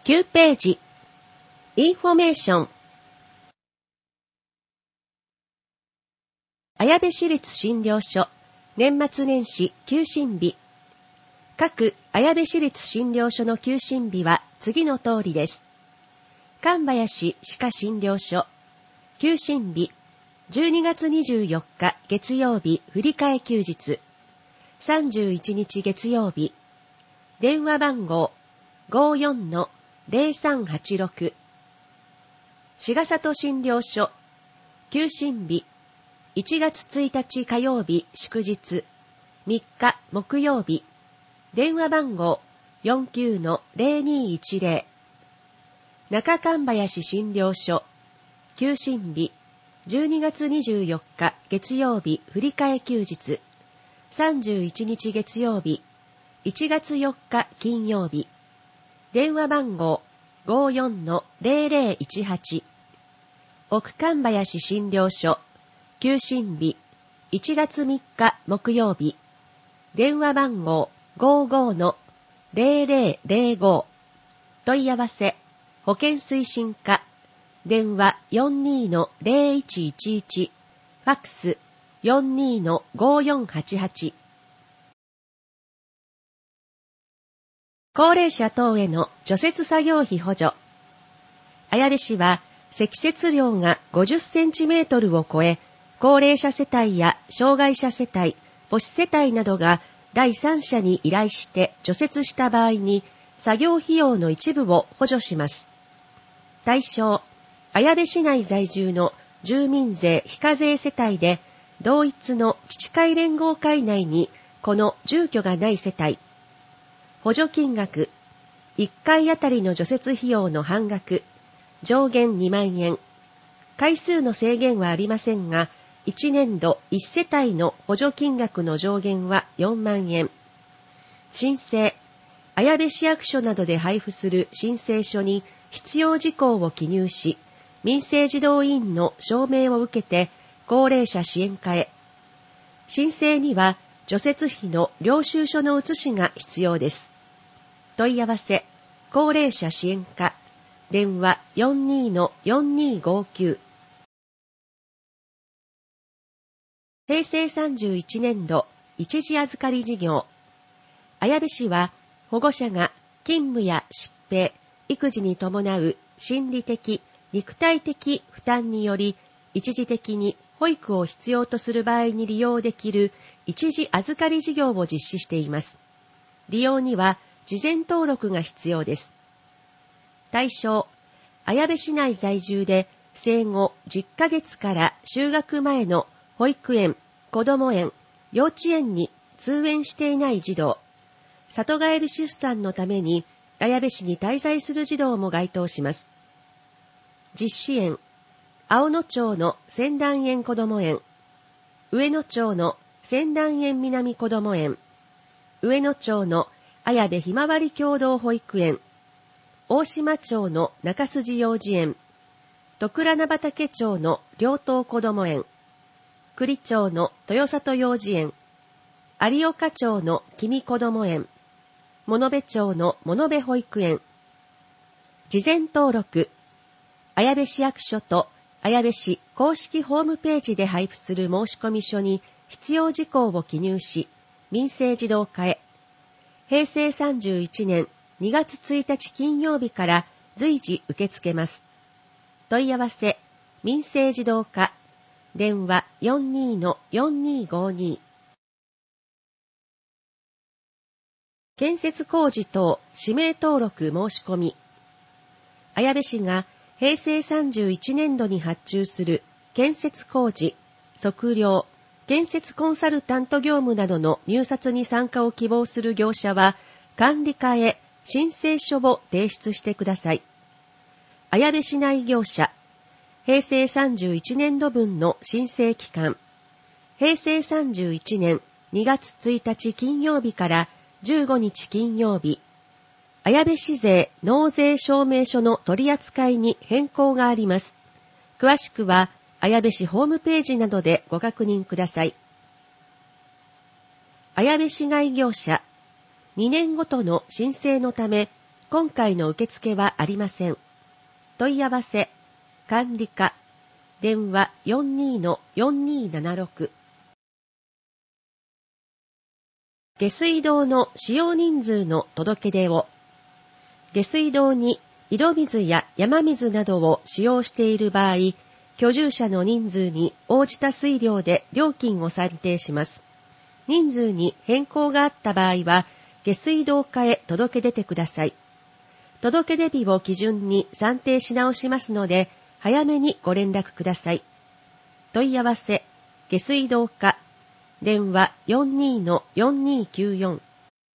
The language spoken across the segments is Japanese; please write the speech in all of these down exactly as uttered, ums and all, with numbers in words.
きゅうページ、インフォメーション。綾部市立診療所、年末年始休診日。各綾部市立診療所の休診日は次の通りです。神林歯科診療所、休診日、じゅうにがつにじゅうよっか月曜日振り替え休日、さんじゅういちにち月曜日、電話番号 ごーよんのゼロさんはちろく。志賀里診療所、休診日、いちがつついたち火曜日祝日、みっか木曜日、電話番号 よんきゅうのゼロにいちゼロ。中神林診療所、休診日、じゅうにがつにじゅうよっか月曜日振り替え休日、さんじゅういちにち月曜日、いちがつよっか金曜日、電話番号 ごーよんのゼロゼロいちはち。奥神林診療所、休診日、いちがつみっか木曜日、電話番号 ごーごーのゼロゼロゼロご。問い合わせ、保健推進課、電話 よんにのゼロいちいちいち、ファックス よんにのごーよんはちはち。高齢者等への除雪作業費補助。綾部市は積雪量がごじゅっセンチメートルを超え、高齢者世帯や障害者世帯、母子世帯などが第三者に依頼して除雪した場合に、作業費用の一部を補助します。対象、綾部市内在住の住民税非課税世帯で、同一の自治会連合会内にこの住居がない世帯。補助金額、いっかいあたりの除雪費用の半額、上限にまんえん。回数の制限はありませんが、いちねんどいち世帯の補助金額の上限はよんまんえん。申請、綾部市役所などで配布する申請書に必要事項を記入し、民生児童委員の証明を受けて高齢者支援課へ。申請には除雪費の領収書の写しが必要です。問い合わせ、高齢者支援課、電話 よんにのよんにごきゅう。へいせいさんじゅういちねんど一時預かり事業。綾部市は保護者が勤務や疾病、育児に伴う心理的、肉体的負担により一時的に保育を必要とする場合に利用できる一時預かり事業を実施しています。利用には事前登録が必要です。対象、綾部市内在住で生後じゅっかげつから就学前の保育園、こども園、幼稚園に通園していない児童、里帰り出産のために綾部市に滞在する児童も該当します。実施園、青野町の千段園こども園、上野町の千段園南こども園、上野町の綾部ひまわり共同保育園、大島町の中筋幼児園、徳良名畑町の両島こども園、栗町の豊里幼児園、有岡町の君こども園、物部町の物部保育園。事前登録、綾部市役所と綾部市公式ホームページで配布する申込書に必要事項を記入し、民生児童課へ。へいせいさんじゅういちねんにがつついたち金曜日から随時受け付けます。問い合わせ、民生児童課、電話 よんにのよんにごに。建設工事等氏名登録申し込み。綾部市がへいせいさんじゅういちねんどに発注する建設工事、測量、建設コンサルタント業務などの入札に参加を希望する業者は、管理課へ申請書を提出してください。綾部市内業者、へいせいさんじゅういちねんど分の申請期間、へいせいさんじゅういちねんにがつついたち金曜日からじゅうごにち金曜日、綾部市税納税証明書の取り扱いに変更があります。詳しくは、綾部市ホームページなどでご確認ください。綾部市外業者、にねんごとの申請のため、 今回の受付はありません。問い合わせ、管理課、電話 よんにーのよんにーななろく。下水道の使用人数の届け出を。下水道に井戸水や山水などを使用している場合、居住者の人数に応じた水量で料金を算定します。人数に変更があった場合は、下水道課へ届け出てください。届け出日を基準に算定し直しますので、早めにご連絡ください。問い合わせ、下水道課、電話 よんにーのよんにーきゅうよん。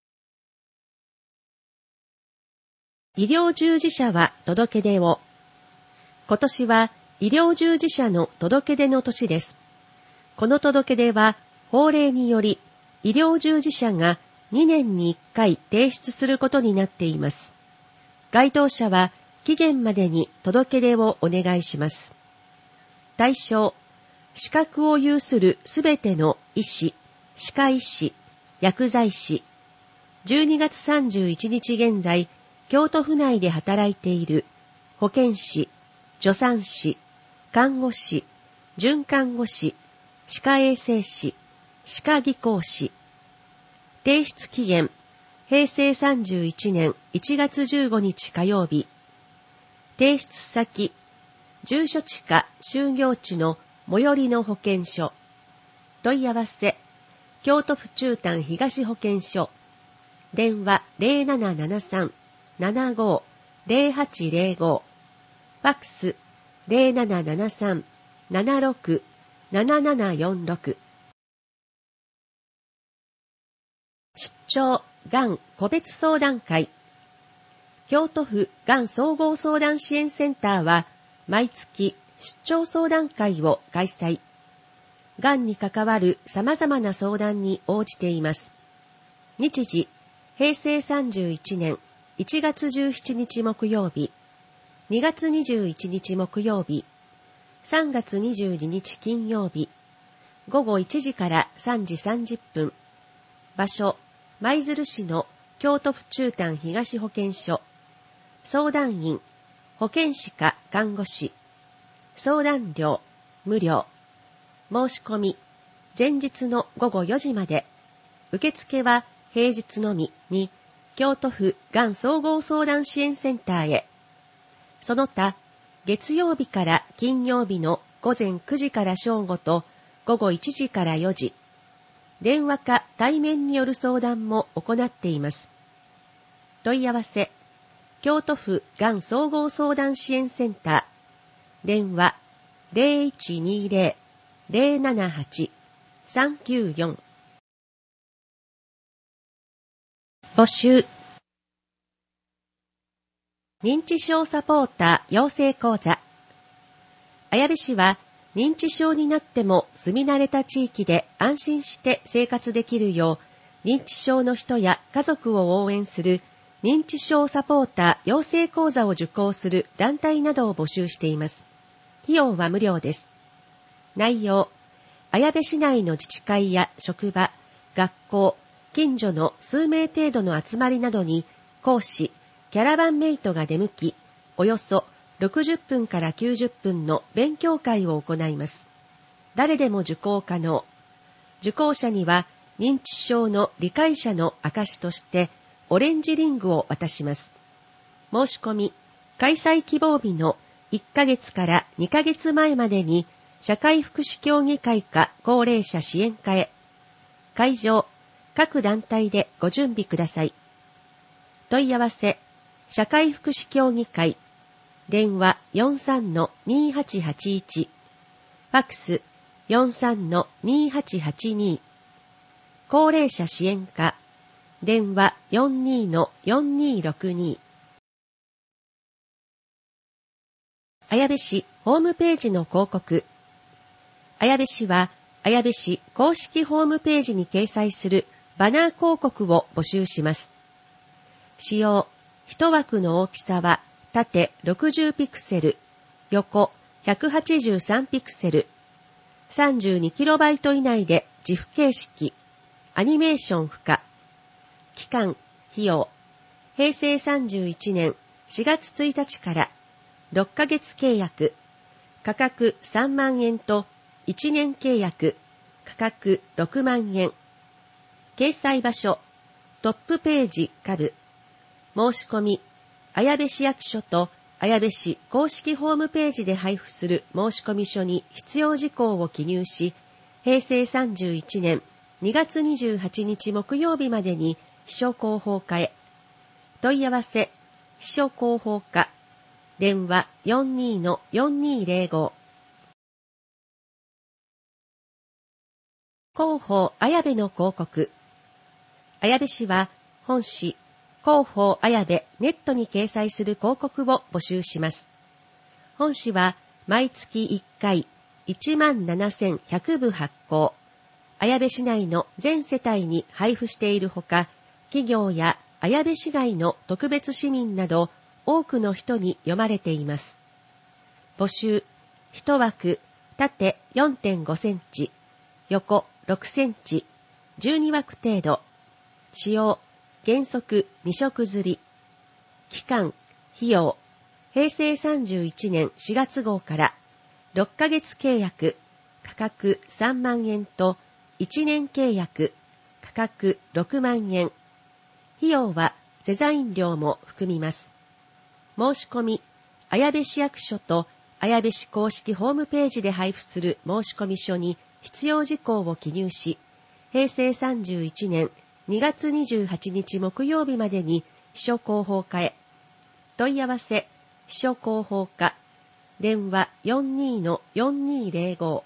医療従事者は届け出を。今年は医療従事者の届け出の年です。この届け出は法令により医療従事者がにねんにいっかい提出することになっています。該当者は期限までに届け出をお願いします。対象、資格を有するすべての医師、歯科医師、薬剤師、じゅうにがつさんじゅういちにち現在、京都府内で働いている保健師、助産師、看護師、准看護師、歯科衛生士、歯科技工士。提出期限、へいせいさんじゅういちねんいちがつじゅうごにち火曜日。提出先、住所地か就業地の最寄りの保健所。問い合わせ、京都府中丹東保健所。電話 ゼロななななさん ななご ゼロはちゼロご。ファックス ゼロななななさん ななろく ななななよんろく。出張がん個別相談会。京都府がん総合相談支援センターは毎月出張相談会を開催。がんに関わる様々な相談に応じています。日時、へいせいさんじゅういちねんいちがつじゅうしちにち木曜日、にがつにじゅういちにち木曜日、さんがつにじゅうににち金曜日、ごごいちじからさんじさんじゅっぷん。場所、舞鶴市の京都府中丹東保健所。相談員、保健師か看護師。相談料、無料。申し込み、前日のごごよじまで。受付は平日のみに、京都府がん総合相談支援センターへ。その他、月曜日から金曜日のごぜんくじから正午とごごいちじからよじ。電話か対面による相談も行っています。問い合わせ、京都府がん総合相談支援センター。電話 ゼロいちにゼロ ゼロななはち さんきゅうよん。募集。認知症サポーター養成講座。綾部市は認知症になっても住み慣れた地域で安心して生活できるよう、認知症の人や家族を応援する認知症サポーター養成講座を受講する団体などを募集しています。費用は無料です。内容、綾部市内の自治会や職場、学校、近所の数名程度の集まりなどに講師、キャラバンメイトが出向き、およそろくじゅっぷんからきゅうじゅっぷんの勉強会を行います。誰でも受講可能。受講者には認知症の理解者の証としてオレンジリングを渡します。申し込み、開催希望日のいっかげつからにかげつまえまでに社会福祉協議会か高齢者支援課へ。会場、各団体でご準備ください。問い合わせ、社会福祉協議会。電話 よんさんのにはちはちいち。ファックス よんさんのにはちはちに。高齢者支援課。電話 よんにのよんにろくに。綾部市ホームページの広告。綾部市は、綾部市公式ホームページに掲載するバナー広告を募集します。使用、一枠の大きさは縦ろくじゅうピクセル、横ひゃくはちじゅうさんピクセル、さんじゅうにキロバイト 以内でジフ形式、アニメーション不可。期間、費用、 へいせいさんじゅういちねんしがつついたちからろっかげつ契約、価格さんまんえんといちねん契約、価格ろくまんえん。掲載場所、トップページ下部。申し込み、綾部市役所と綾部市公式ホームページで配布する申込書に必要事項を記入し、へいせいさんじゅういちねんにがつにじゅうはちにち木曜日までに秘書広報課へ。問い合わせ、秘書広報課。電話 よんにーのよんにーぜろご。広報綾部の広告。綾部市は本市広報綾部ネットに掲載する広告を募集します。本市は毎月いっかいいちまんななせんひゃくぶ発行。綾部市内の全世帯に配布しているほか、企業や綾部市外の特別市民など多くの人に読まれています。募集、いち枠、縦 よんてんごセンチ、横ろくセンチ、じゅうに枠程度。使用、原則に色刷り。期間、費用、へいせいさんじゅういちねんしがつごうからろっかげつ契約、価格さんまんえんといちねん契約、価格ろくまんえん。費用はデザイン料も含みます。申し込み、綾部市役所と綾部市公式ホームページで配布する申込書に必要事項を記入し、へいせいさんじゅういちねんにがつにじゅうはちにち木曜日までに秘書広報課へ。問い合わせ、秘書広報課。電話 よんにーのよんにーぜろご。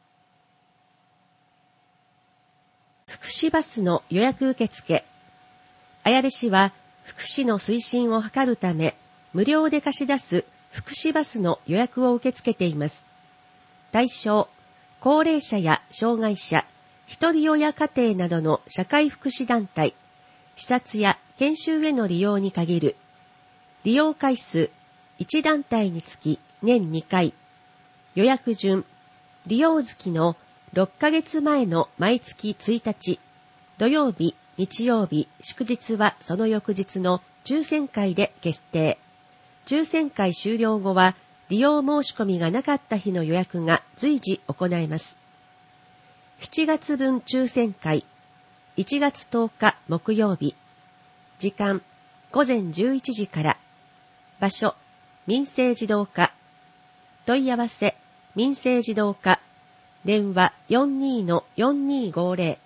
福祉バスの予約受付。綾部市は福祉の推進を図るため、無料で貸し出す福祉バスの予約を受け付けています。対象、高齢者や障害者、一人親家庭などの社会福祉団体、視察や研修への利用に限る。利用回数、いち団体につき年にかい。予約順、利用月のろっかげつまえの毎月ついたち、土曜日、日曜日、祝日はその翌日の抽選会で決定。抽選会終了後は、利用申し込みがなかった日の予約が随時行えます。しちがつぶん抽選会、いちがつとおか木曜日。時間、ごぜんじゅういちじから。場所、民生児童課。問い合わせ、民生児童課。電話 よんにーのよんにーごぜろ。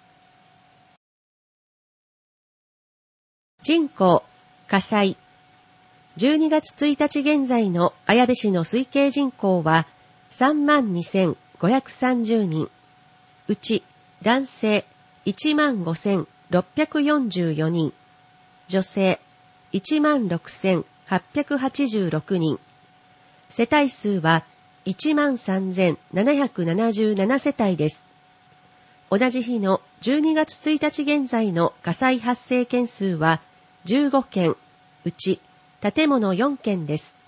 人口、火災。じゅうにがつついたち現在の綾部市の推計人口は さんまんにせんごひゃくさんじゅうにん。うち男性 いちまんごせんろっぴゃくよんじゅうよにん。女性 いちまんろくせんはっぴゃくはちじゅうろくにん。世帯数はいちまんさんぜんななひゃくななじゅうななせたいです。同じ日のじゅうにがつついたち現在の火災発生件数はじゅうごけん、うち建物よんけんです。